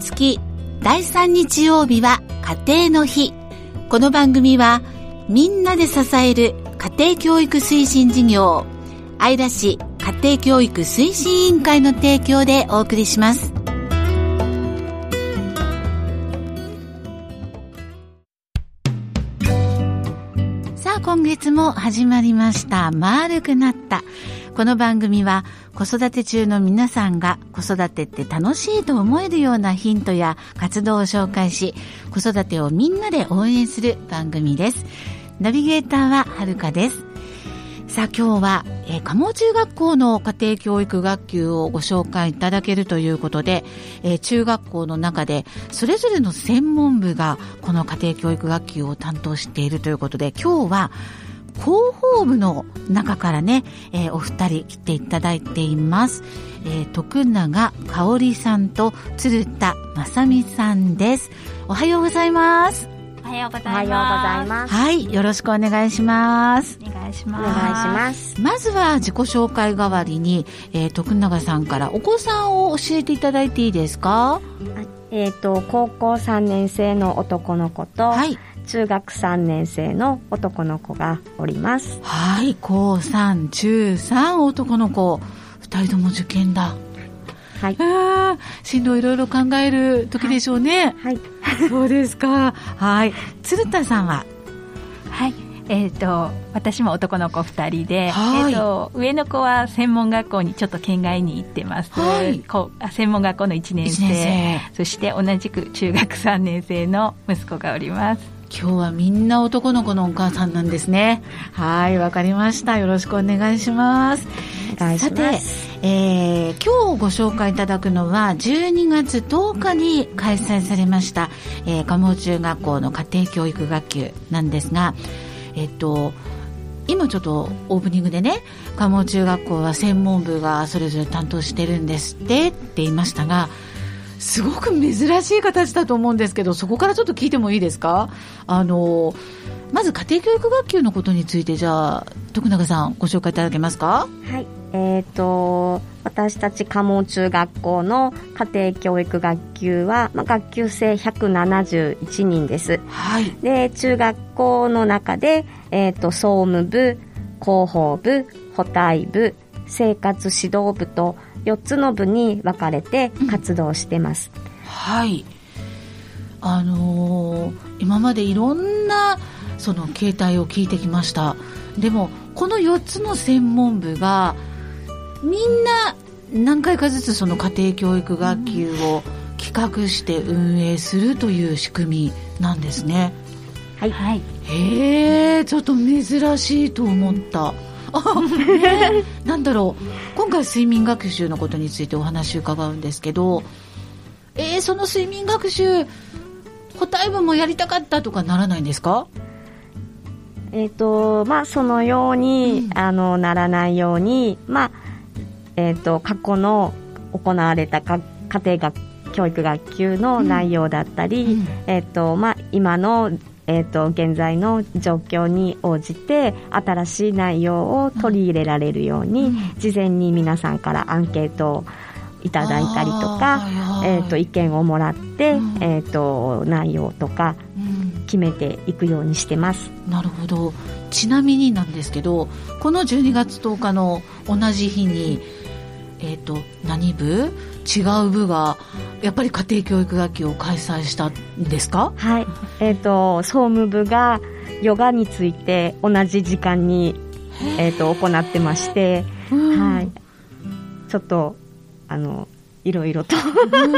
月第3日曜日は家庭の日。この番組はみんなで支える家庭教育推進事業姶良市家庭教育推進委員会の提供でお送りします。さあ、今月も始まりました。丸くなった。この番組は子育て中の皆さんが子育てって楽しいと思えるようなヒントや活動を紹介し、子育てをみんなで応援する番組です。ナビゲーターははるかです。さあ、今日は蒲生中学校の家庭教育学級をご紹介いただけるということで、中学校の中でそれぞれの専門部がこの家庭教育学級を担当しているということで、今日は広報部の中からね、お二人来ていただいています。徳永香織さんと鶴田正美さんです。おはようございます。 おはようございます。 はい、よろしくお願いします。 お願いします。 まずは自己紹介代わりに、徳永さんからお子さんを教えていただいていいですか？ 高校3年生の男の子と、はい、中学3年生の男の子がおります。 はい、高3、中3男の子、2人とも受験だ。はい、進路いろいろ考える時でしょうね。はい、そうですか。はい、鶴田さんは？ はい、私も男の子2人で、上の子は専門学校にちょっと県外に行ってます。専門学校の1年生、そして同じく中学3年生の息子がおります。 今日はみんな男の子のお母さんなんですね。はい、わかりました。よろしくお願いします。さて、今日ご紹介いただくのは12月10日に開催されました、蒲生中学校の家庭教育学級なんですが、今ちょっとオープニングでね、蒲生中学校は専門部がそれぞれ担当してるんですって言いましたが、すごく珍しい形だと思うんですけど、そこからちょっと聞いてもいいですか？まず家庭教育学級のことについて、じゃあ徳永さんご紹介いただけますか？ はい、私たち蒲生中学校の家庭教育学級は、学級生171人です。はい、で中学校の中で、総務部、広報部、補体部、生活指導部と4つの部に分かれて活動してます。 はい、今までいろんなその形態を聞いてきました。でもこの4つの専門部がみんな何回かずつその家庭教育学級を企画して運営するという仕組みなんですね。 はい、はい、 ちょっと珍しいと思ったなんだろう、今回睡眠学習のことについてお話を伺うんですけど、その睡眠学習補体部もやりたかったとかならないんですか？ そのように、ならないように、過去の行われた家庭教育学級の内容だったり、今の現在の状況に応じて新しい内容を取り入れられるように、事前に皆さんからアンケートをいただいたりとか、意見をもらって、内容とか決めていくようにしてます。 なるほど。ちなみになんですけど、この12月10日の同じ日に何部？違う部がやっぱり家庭教育学級を開催したんですか？ はい、総務部がヨガについて同じ時間に、行ってまして、はい、ちょっといろいろと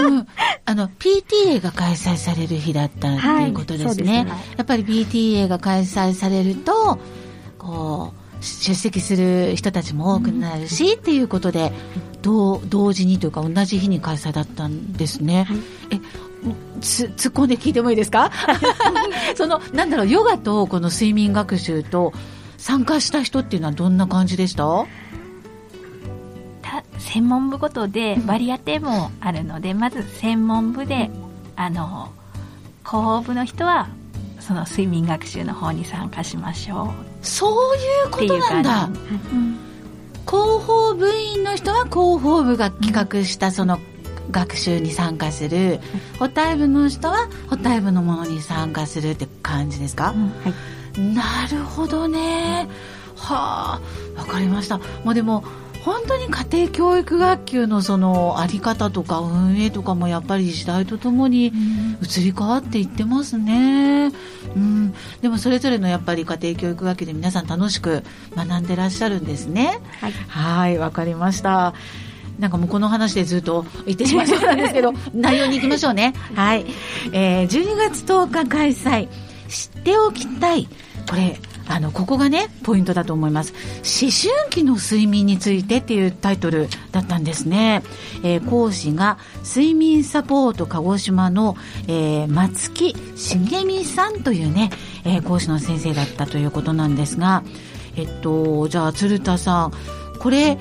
PTA が開催される日だったということですね。はい、やっぱり PTA が開催されるとこう出席する人たちも多くなるし、っていうことで同時にというか同じ日に開催だったんですね。はい、突っ込んで聞いてもいいですか？なんだろう、ヨガとこの睡眠学習と参加した人っていうのはどんな感じでした？ 専門部ごとで割り当てもあるので、まず専門部で広報部の人はその睡眠学習の方に参加しましょう。 そういうことなんだ。広報部員の人は広報部が企画したその学習に参加する、補体部の人は補体部のものに参加するって感じですか？はい、なるほどね。はあ、わかりました。もうでも本当に家庭教育学級のそのあり方とか運営とかもやっぱり時代とともに移り変わっていってますね。でもそれぞれのやっぱり家庭教育学級で皆さん楽しく学んでらっしゃるんですね。はい、わかりました。なんかもうこの話でずっと言ってしまいそうなんですけど内容に行きましょうね。はい、12月10日開催、知っておきたい、これここがねポイントだと思います。思春期の睡眠についてっていうタイトルだったんですね。講師が睡眠サポート鹿児島の、松木茂美さんというね、講師の先生だったということなんですが、じゃあ鶴田さん、これ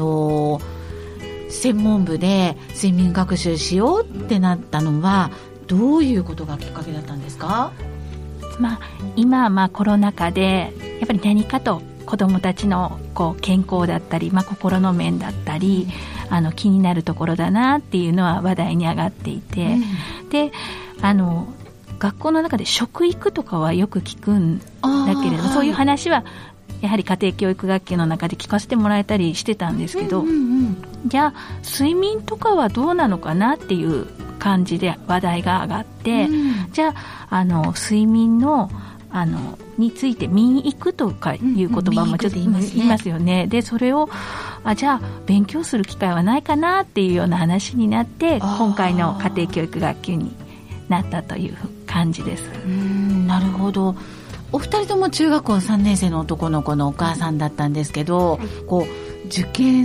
専門部で睡眠学習しようってなったのはどういうことがきっかけだったんですか？ 今はコロナ禍でやっぱり何かと子どもたちの健康だったり、心の面だったり気になるところだなっていうのは話題に上がっていて、で学校の中で食育とかはよく聞くんだけれども、そういう話はやはり家庭教育学級の中で聞かせてもらえたりしてたんですけど、じゃあ睡眠とかはどうなのかなっていう感じで話題が上がって、じゃあ睡眠のについて民育とかいう言葉もちょっと言いますよね。でそれをじゃあ勉強する機会はないかなっていうような話になって、今回の家庭教育学級になったという感じです。 なるほど。お二人とも中学校3年生の男の子のお母さんだったんですけど、受験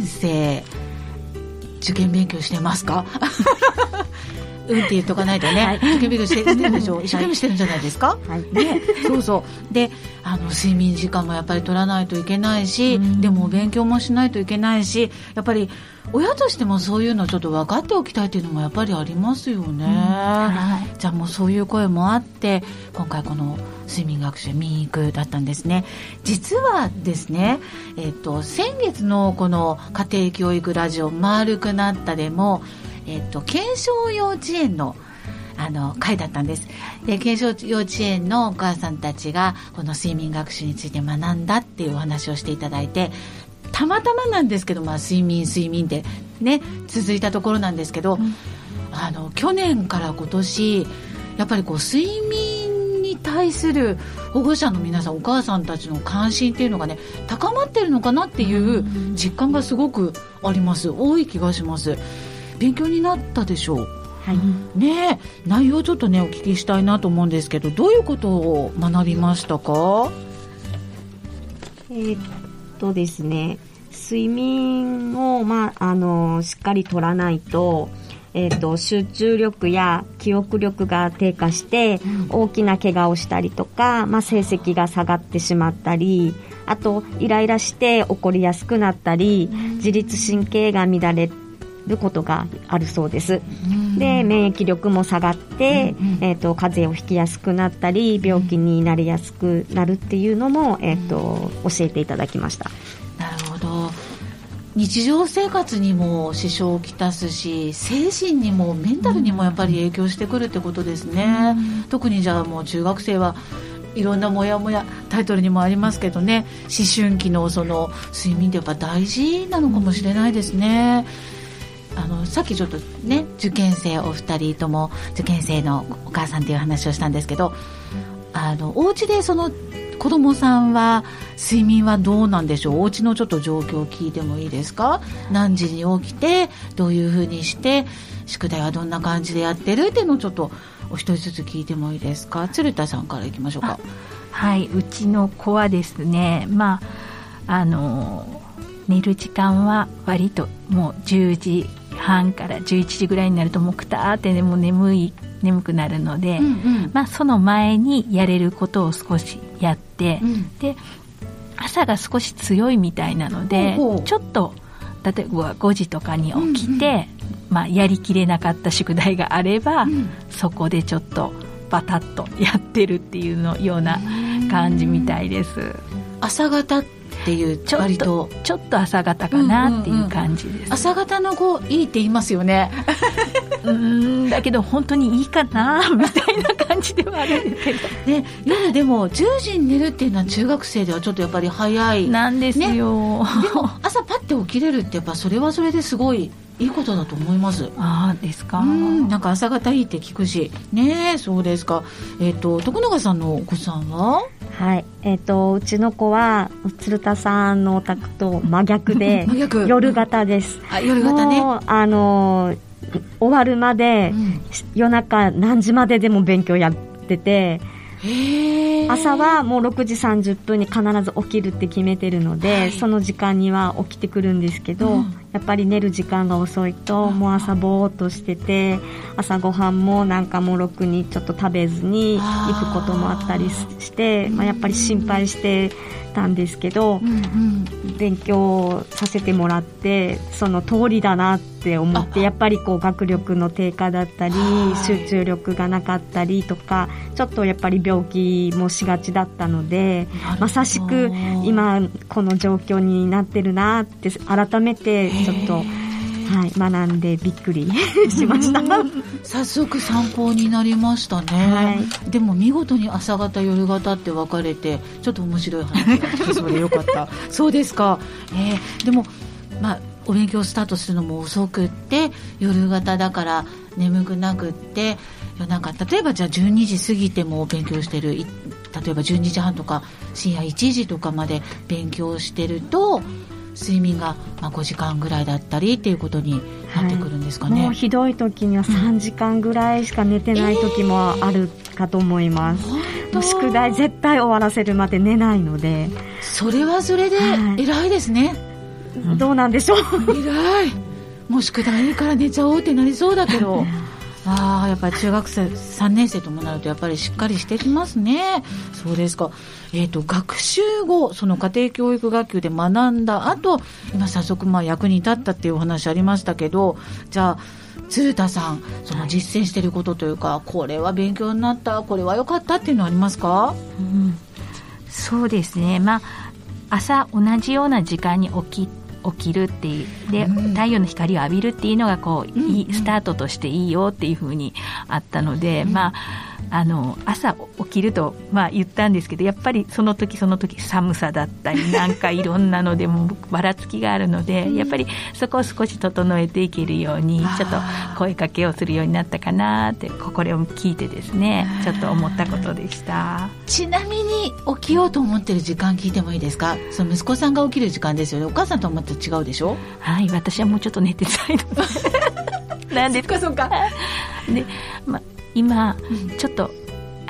勉強してますか？って言っとかないとね、受験勉強してるでしょ。一生懸命してるんじゃないですか？ね、そうで睡眠時間もやっぱり取らないといけないし、でも勉強もしないといけないし、やっぱり親としてもそういうのちょっと分かっておきたいっていうのもやっぱりありますよね。じゃあもうそういう声もあって、今回この睡眠学習民育だったんですね。実はですね、先月のこの家庭教育ラジオ丸くなったでも、検証幼稚園の会だったんです。で、検証幼稚園のお母さんたちがこの睡眠学習について学んだっていうお話をしていただいて、たまたまなんですけど、睡眠ってね続いたところなんですけど、去年から今年やっぱり睡眠に対する保護者の皆さん、お母さんたちの関心っていうのがね高まってるのかなっていう実感がすごくあります。多い気がします。勉強になったでしょう？ね、内容をちょっとねお聞きしたいなと思うんですけど、どういうことを学びましたか？ ですね、睡眠を、しっかり取らないと、集中力や記憶力が低下して大きな怪我をしたりとか、成績が下がってしまったり、あとイライラして怒りやすくなったり、自律神経が乱れることがあるそうです。で、免疫力も下がって、風邪をひきやすくなったり、病気になりやすくなるっていうのも、教えていただきました。 なるほど。日常生活にも支障をきたすし、精神にもメンタルにもやっぱり影響してくるってことですね。特にじゃあもう中学生はいろんなモヤモヤ、タイトルにもありますけどね、思春期のその睡眠ってやっぱ大事なのかもしれないですね。さっきちょっとね、受験生お二人とも受験生のお母さんっていう話をしたんですけど、お家でその子供さんは睡眠はどうなんでしょう？お家のちょっと状況を聞いてもいいですか？何時に起きてどういうふうにして宿題はどんな感じでやってるっていうのをちょっとお一人ずつ聞いてもいいですか？鶴田さんからいきましょうか。 はい、うちの子はですね、寝る時間は割ともう10時半から11時ぐらいになるともうくたーってもう眠くなるので、その前にやれることを少しやって、で朝が少し強いみたいなので、ちょっと例えば5時とかに起きて、やりきれなかった宿題があれば、そこでちょっとバタッとやってるっていうような感じみたいです。 朝方っていう割とちょっと朝方かなっていう感じです、 朝方の子いいって言いますよねだけど本当にいいかなみたいな感じではあるんですけど、 ね、夜でも10時に寝るっていうのは中学生ではちょっとやっぱり早いなんですよ、ね、でも朝パッて起きれるってやっぱそれはそれですごいいいことだと思います。 ああですか。 なんか朝方いいって聞くしね。そうですか。徳永さんのお子さんは、 はい、うちの子は鶴田さんのお宅と真逆で夜型です。 夜型ね。 もう終わるまで、夜中何時まででも勉強やってて、朝はもう6時30分に必ず起きるって決めてるので、その時間には起きてくるんですけど、やっぱり寝る時間が遅いともう朝ぼーっとしてて、朝ごはんもなんかもうろくにちょっと食べずに行くこともあったりして、やっぱり心配してたんですけど、勉強させてもらってその通りだなって思って、やっぱりこう学力の低下だったり集中力がなかったりとか、ちょっとやっぱり病気もしがちだったので、まさしく今この状況になってるなって改めてちょっと学んでびっくりしました早速参考になりましたね、でも見事に朝方夜型って分かれてちょっと面白い話が聞けそうでよかったそうですか、でもお勉強スタートするのも遅くって夜型だから眠くなくって夜中例えばじゃあ12時過ぎても勉強してる、例えば12時半とか深夜1時とかまで勉強してると睡眠が5時間ぐらいだったりっていうことになってくるんですかね、 もうひどい時には3時間ぐらいしか寝てない時もあるかと思います、もう宿題絶対終わらせるまで寝ないので、 それはそれで偉いですね、 どうなんでしょう偉い、もう宿題いいから寝ちゃおうってなりそうだけどやっぱり中学生3年生ともなるとやっぱりしっかりしてきますね。そうですか。学習後その家庭教育学級で学んだ後、今早速役に立ったっていうお話ありましたけど、じゃあ鶴田さん、その実践していることというか、これは勉強になった、これは良かったっていうのはありますか？ そうですね、朝同じような時間に起きるっていうで、太陽の光を浴びるっていうのがいいスタートとしていいよっていうふうにあったので、朝起きると言ったんですけど、やっぱりその時その時寒さだったりなんかいろんなのでもばらつきがあるので、やっぱりそこを少し整えていけるようにちょっと声かけをするようになったかなってこれを聞いてですね、ちょっと思ったことでした。 ちなみに起きようと思ってる時間聞いてもいいですか？その息子さんが起きる時間ですよね。お母さんと思って違うでしょ？ はい、私はもうちょっと寝てたいのでなんですか。 そうかで、今ちょっと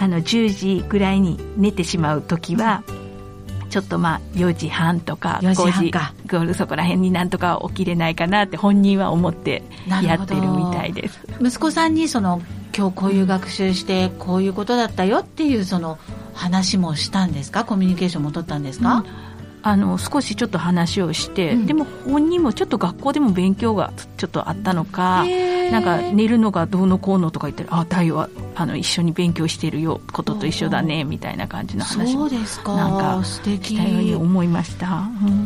10時ぐらいに寝てしまう時はちょっと4時半とか5時かそこら辺になんとか起きれないかなって本人は思ってやってるみたいです。 息子さんに今日こういう学習してこういうことだったよっていうその話もしたんですか？コミュニケーションも取ったんですか？ 少しちょっと話をして、でも本人もちょっと学校でも勉強がちょっとあったのか、なんか寝るのがどうのこうのとか言ったら、太陽は一緒に勉強してるよことと一緒だねみたいな感じの話もなんかしたように思いました、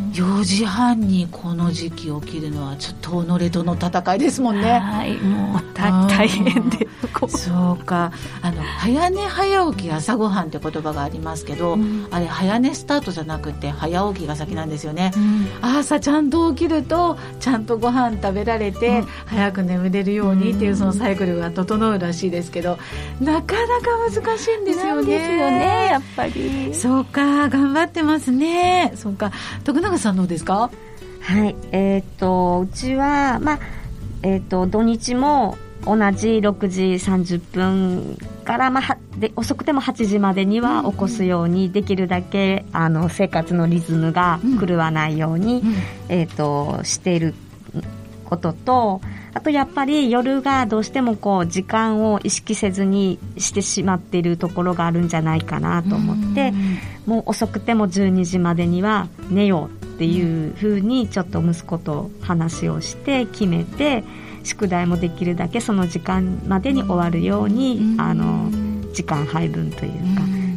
4時半にこの時期起きるのはちょっと己との戦いですもんね。 はい、もう大変でそうか。早寝早起き朝ごはんって言葉がありますけど、あれ早寝スタートじゃなくて早起きが先なんですよね、朝ちゃんと起きるとちゃんとご飯食べられて、早く眠れるようにっていうそのサイクルが整うらしいですけど、なかなか難しいんですよね。 なんですよね、やっぱり。 そうか、頑張ってますね。そうか。徳永さんどうですか？ はい、うちは土日も同じ6時30分からで遅くても8時までには起こすように、できるだけ生活のリズムが狂わないように、していることと、あとやっぱり夜がどうしても時間を意識せずにしてしまっているところがあるんじゃないかなと思って、もう遅くても12時までには寝ようっていうふうにちょっと息子と話をして決めて、宿題もできるだけその時間までに終わるように時間配分というか、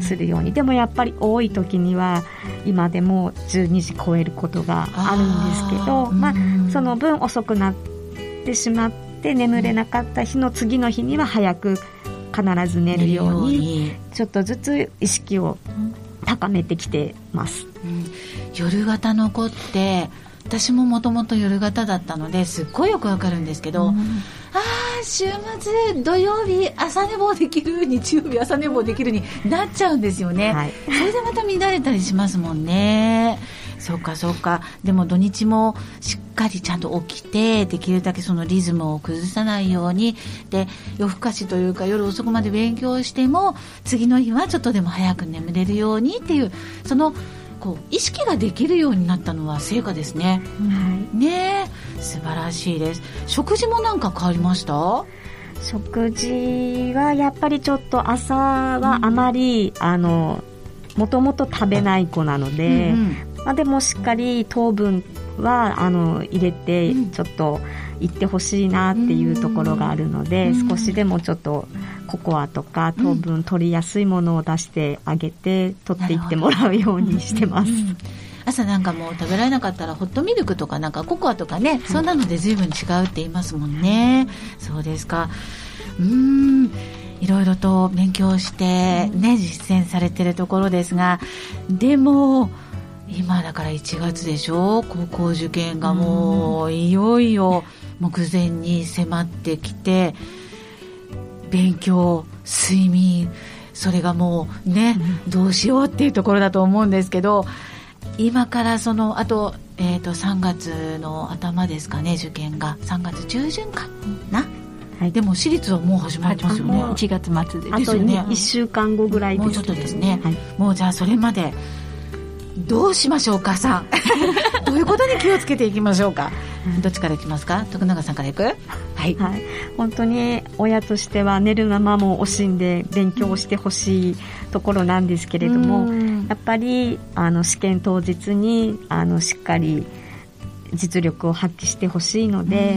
するように、でもやっぱり多い時には今でも12時超えることがあるんですけど、その分遅くなってしまって眠れなかった日の次の日には早く必ず寝るようにちょっとずつ意識を高めてきてます。 夜型の子って私ももともと夜型だったのですっごいよくわかるんですけど、週末土曜日朝寝坊できる、日曜日朝寝坊できるになっちゃうんですよね、それでまた乱れたりしますもんね。そうかそうか。でも土日もしっかりちゃんと起きて、できるだけそのリズムを崩さないようにで、夜更かしというか夜遅くまで勉強しても次の日はちょっとでも早く眠れるようにっていう、そのこう意識ができるようになったのは成果ですね、ねえ、素晴らしいです。食事もなんか変わりました？ 食事はやっぱりちょっと朝はあまり、もともと食べない子なので、でもしっかり糖分は入れてちょっといってほしいなっていうところがあるので、少しでもちょっとココアとか糖分取りやすいものを出してあげて取っていってもらうようにしてます。 朝なんかもう食べられなかったらホットミルクとかなんかココアとかね、そんなので随分違うって言いますもんね。そうですか。いろいろと勉強してね、実践されてるところですが、でも今だから1月でしょ、高校受験がもういよいよ目前に迫ってきて、勉強、睡眠、それがもうね、どうしようっていうところだと思うんですけど、今からそのあと、3月の頭ですかね、受験が3月中旬かな、でも私立はもう始まりますよね。 1月末でですよね。あと1週間後ぐらいです。 もうちょっとですね、もうじゃあそれまでどうしましょうかさんどういうことに気をつけていきましょうか。どっちからいきますか？徳永さんからいく？ 本当に親としては寝る間も惜しんで勉強してほしいところなんですけれども、やっぱり試験当日にしっかり実力を発揮してほしいので、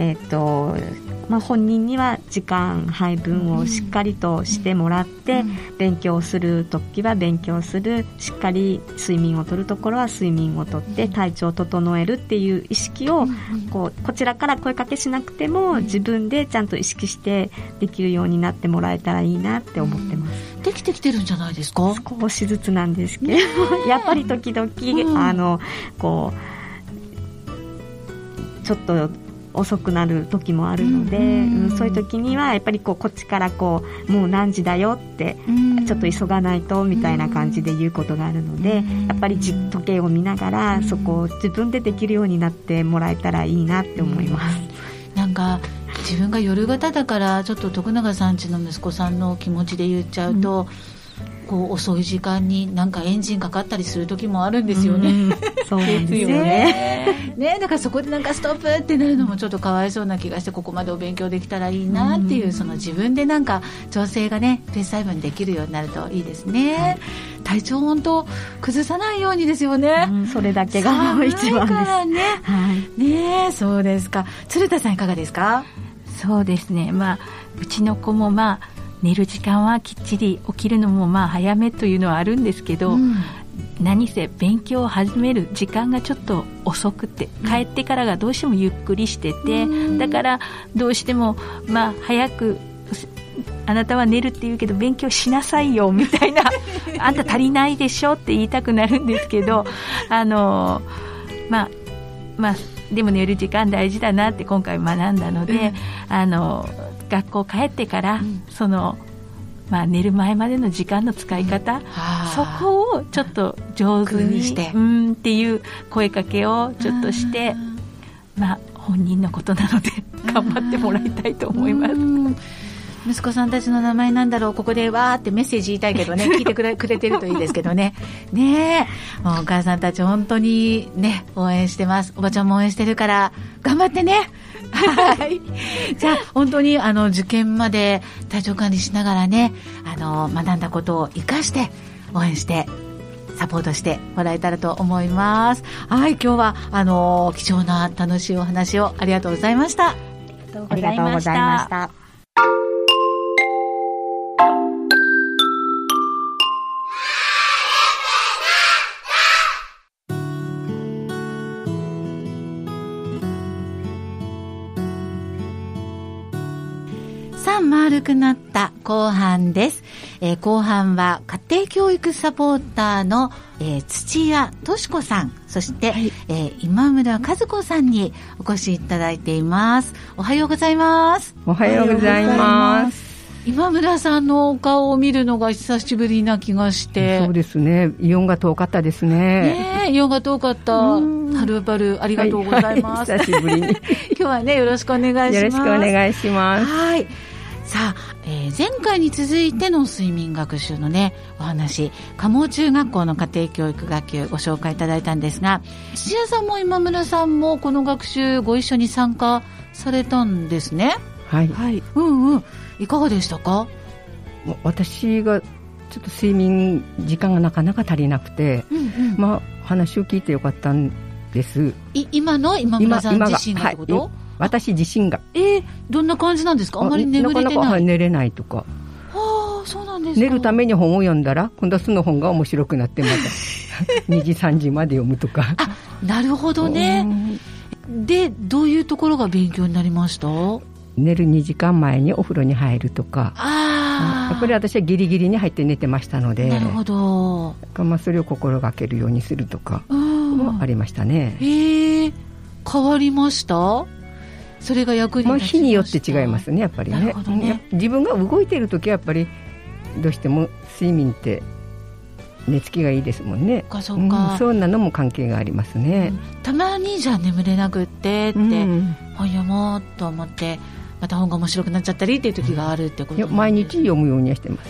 本人には時間配分をしっかりとしてもらって、勉強するときは勉強する、しっかり睡眠をとるところは睡眠をとって体調を整えるっていう意識をこちらから声かけしなくても自分でちゃんと意識してできるようになってもらえたらいいなって思ってます。 できてきてるんじゃないですか？ 少しずつなんですけどやっぱり時々ちょっと遅くなる時もあるので、そういう時にはやっぱりこっちからもう何時だよってちょっと急がないとみたいな感じで言うことがあるので、やっぱり時計を見ながらそこを自分でできるようになってもらえたらいいなって思います。 なんか自分が夜型だからちょっと徳永さんちの息子さんの気持ちで言っちゃうと、遅い時間になんかエンジンかかったりする時もあるんですよね。 そうなんですよね。 だからそこでなんかストップってなるのもちょっとかわいそうな気がして、ここまでお勉強できたらいいなっていう、その自分でなんか調整がね、ペース配分できるようになるといいですね。体調本当崩さないようにですよね。 それだけが一番です。 からね。そうですか。鶴田さんいかがですか？ そうですね。うちの子も寝る時間はきっちり、起きるのも早めというのはあるんですけど、何せ勉強を始める時間がちょっと遅くて、帰ってからがどうしてもゆっくりしてて、だからどうしても早く、あなたは寝るって言うけど勉強しなさいよみたいなあんた足りないでしょって言いたくなるんですけど、でも寝る時間大事だなって今回学んだので、学校帰ってから、寝る前までの時間の使い方、そこをちょっと上手にしてっていう声かけをちょっとして、本人のことなので頑張ってもらいたいと思います。 息子さんたちの名前なんだろう、ここでわーってメッセージ言いたいけどね、聞いてくれてるといいですけどね。もうお母さんたち本当にね、応援してます。おばちゃんも応援してるから頑張ってね。じゃあ本当に受験まで体調管理しながらね、学んだことを生かして応援してサポートしてもらえたらと思います。今日は貴重な楽しいお話をありがとうございました。 ありがとうございました。 さあ丸くなった後半です。後半は家庭教育サポーターの、土屋敏子さん、そして、今村和子さんにお越しいただいています。おはようございます。 おはようございます。 今村さんのお顔を見るのが久しぶりな気がして。 そうですね、イオンが遠かったですね。 イオンが遠かった。はるばるありがとうございます。 久しぶりに今日はね、よろしくお願いします。 よろしくお願いします。 はい。さあ、前回に続いての睡眠学習のね、お話、蒲生中学校の家庭教育学級ご紹介いただいたんですが、土屋さんも今村さんもこの学習ご一緒に参加されたんですね。 はい。 はい。いかがでしたか？ 私がちょっと睡眠時間がなかなか足りなくて、話を聞いてよかったんです。 今の今村さん自身がってこと？はい、 私自身が。 どんな感じなんですか？あまり眠れてない。 なかなか寝れないとか。 そうなんですか。 寝るために本を読んだら、今度はその本が面白くなってまた2時3時まで読むとか。 なるほどね。で、どういうところが勉強になりました？ 寝る2時間前にお風呂に入るとか。やっぱり私はギリギリに入って寝てましたので。 なるほど。 それを心がけるようにするとかもありましたね。 変わりました？それが役に立ちました？ 日によって違いますね、やっぱり ね。自分が動いているときはやっぱりどうしても睡眠って寝つきがいいですもんね。そんなのも関係がありますね。 たまにじゃあ眠れなくって本読もうと思ってまた本が面白くなっちゃったりっていう時があるってことなんです。 毎日読むようにはしてます。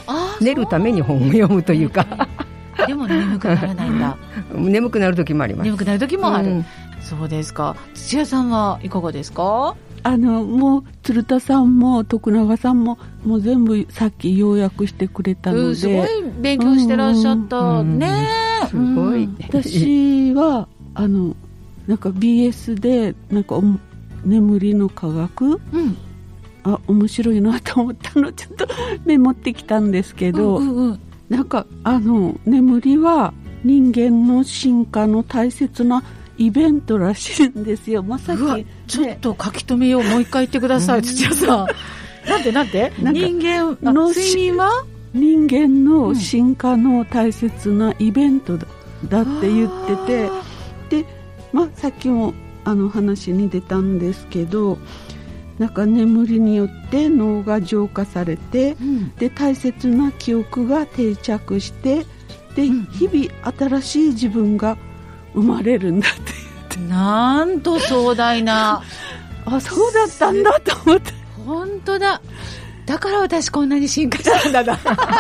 寝るために本を読むというかでも眠くならないんだ。 眠くなる時もあります。 眠くなる時もある。そうですか。土屋さんはいかがですか？ もう鶴田さんも徳永さんももう全部さっき要約してくれたので、 すごい勉強してらっしゃったね。 すごい。 私はなんか BS でなんか眠りの科学、面白いなと思ったのちょっとメモってきたんですけど、なんか眠りは人間の進化の大切なイベントらしいんですよ。さっきちょっと書き留めよう。もう一回言ってください、土屋さん。なんて人間の睡眠は人間の進化の大切なイベントだって言ってて、で、さっきも話に出たんですけど、なんか眠りによって脳が浄化されて、で大切な記憶が定着して、で日々新しい自分が生まれるんだって言って、 なんと壮大なそうだったんだと思って。 本当だ。だから私こんなに進化したんだ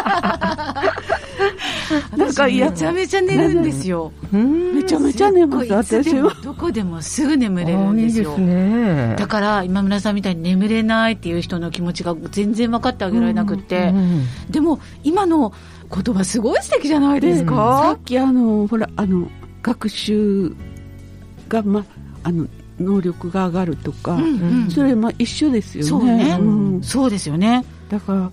なんかめちゃめちゃ寝るんですよ。 めちゃめちゃ寝ます。私はどこでもすぐ眠れるんですよ。 いいですね。 だから今村さんみたいに眠れないっていう人の気持ちが全然分かってあげられなくって、でも今の言葉すごい素敵じゃないですか。 さっきほら学習が能力が上がるとか、それ一緒ですよね。 そうね、そうですよね。 だから、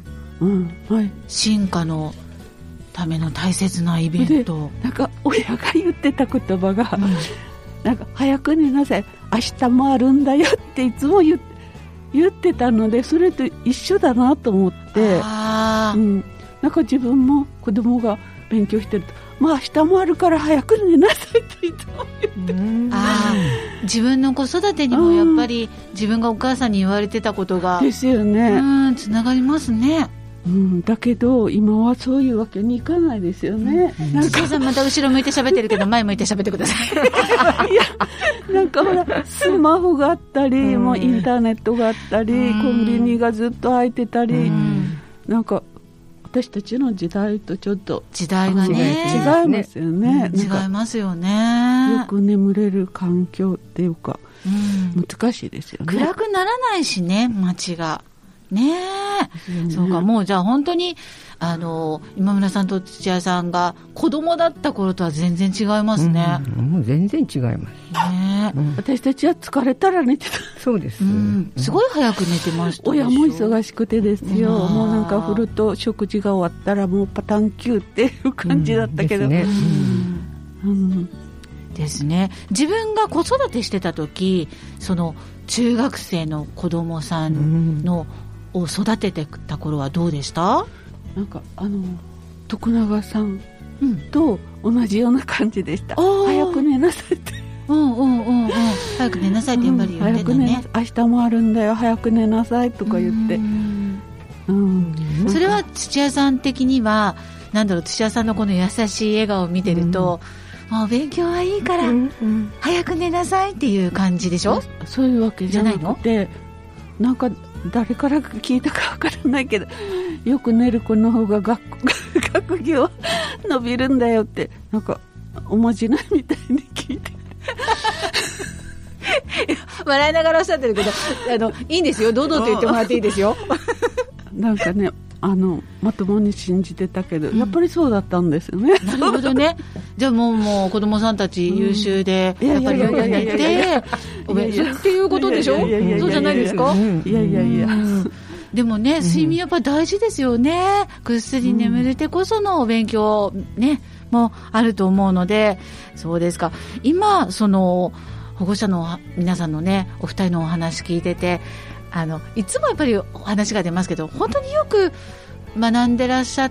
進化のための大切なイベント。 なんか親が言ってた言葉が、なんか早く寝なさい、明日もあるんだよっていつも言ってたので、それと一緒だなと思って、なんか自分も子供が勉強してると、明日もあるから早く寝なさいっていつも言って、 自分の子育てにもやっぱり自分がお母さんに言われてたことがですよね。 つながりますね。 だけど今はそういうわけにいかないですよね。 土屋さんまた後ろ向いて喋ってるけど前向いて喋ってください。 いや、なんかほらスマホがあったり、もうインターネットがあったり、コンビニがずっと開いてたり、なんか私たちの時代とちょっと時代がね違いますよね。 違いますよね。 よく眠れる環境っていうか、難しいですよね。 暗くならないしね、街がね。そうか、もうじゃあ本当に今村さんと土屋さんが子供だった頃とは全然違いますね。 もう全然違いますね。 私たちは疲れたら寝てた。 そうです。 すごい早く寝てましたでしょ。 親も忙しくてですよ。もうなんか振ると食事が終わったらもうパタンキューっていう感じだったけど。 ですね。自分が子育てしてた時、その中学生の子供さんのを育ててた頃はどうでした？ なんか徳永さんと同じような感じでした。早く寝なさいって。 早く寝なさいってやっぱり言ってたね。 明日もあるんだよ、早く寝なさいとか言って。 それは土屋さん的には土屋さんのこの優しい笑顔を見てると、もう勉強はいいから、早く寝なさいっていう感じでしょ？ そういうわけじゃなくて、なんか誰から聞いたかわからないけど、よく寝る子の方が学業伸びるんだよって、なんかおまじないみたいに聞いて笑いながらおっしゃってるけど、いいんですよ、堂々と言ってもらっていいですよ。 なんかね、まともに信じてたけど、やっぱりそうだったんですよね。 なるほどね。じゃあもう子供さんたち優秀で、やっぱりよく寝てっていうことでしょ？そうじゃないですか？ いやでもね、睡眠やっぱ大事ですよね。ぐっすり眠れてこそのお勉強ね、もあると思うので。そうですか。今保護者の皆さんのね、お二人のお話聞いてて、いつもやっぱりお話が出ますけど、本当によく学んでらっしゃって、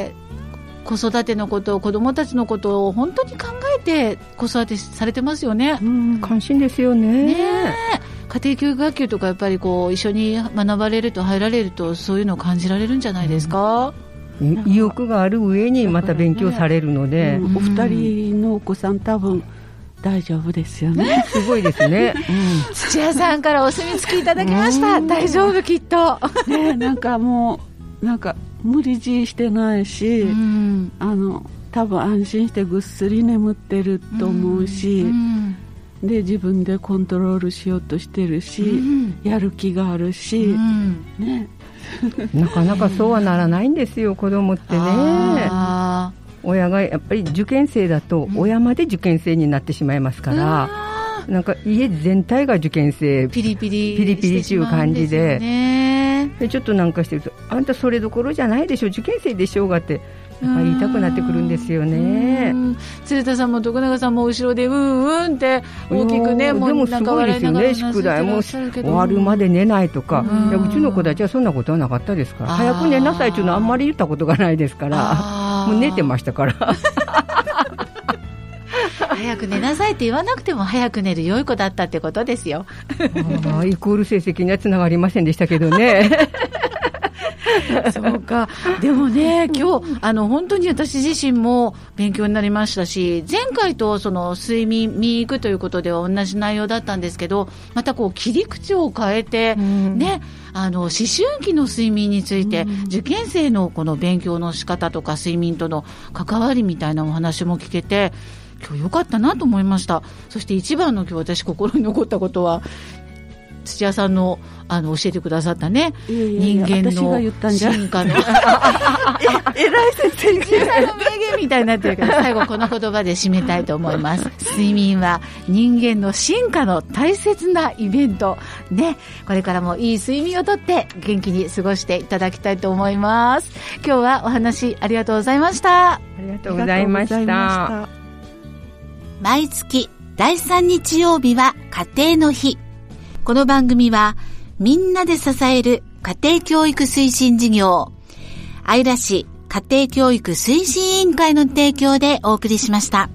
子育てのことを、子どもたちのことを本当に考えて子育てされてますよね。 関心ですよね。 家庭教育学級とかやっぱり一緒に学ばれると、入られると、そういうのを感じられるんじゃないですか？ 意欲がある上にまた勉強されるので、 お二人のお子さん多分大丈夫ですよね。 すごいですね。 土屋さんからお墨付きいただきました。大丈夫きっと。 なんかもう無理強いしてないし、多分安心してぐっすり眠ってると思うし、で自分でコントロールしようとしてるし、やる気があるし、 なかなかそうはならないんですよ、子供ってね。親がやっぱり受験生だと親まで受験生になってしまいますから、なんか家全体が受験生、ピリピリっていう感じで、ちょっとなんかしてると、あんたそれどころじゃないでしょ、受験生でしょうがってやっぱり言いたくなってくるんですよね。 鶴田さんも徳永さんも後ろでって大きくね、もうでもすごいですよね。宿題も終わるまで寝ないとか、うちの子たちはそんなことはなかったですから、早く寝なさいっていうのはあんまり言ったことがないですから、もう寝てましたから早く寝なさいって言わなくても早く寝る良い子だったってことですよ。 イコール成績にはつながりませんでしたけどね。 そうか。でもね、今日本当に私自身も勉強になりましたし、前回と睡眠見行くということでは同じ内容だったんですけど、また切り口を変えてね、思春期の睡眠について、受験生のこの勉強の仕方とか睡眠との関わりみたいなお話も聞けて、今日良かったなと思いました。そして一番の今日私心に残ったことは、土屋さんの教えてくださったね、人間の進化の偉い先生の名言みたいになってるけど、最後この言葉で締めたいと思います。睡眠は人間の進化の大切なイベントね。これからもいい睡眠をとって元気に過ごしていただきたいと思います。今日はお話ありがとうございました。 ありがとうございました。 毎月第3日曜日は家庭の日。この番組はみんなで支える家庭教育推進事業、姶良市家庭教育推進委員会の提供でお送りしました。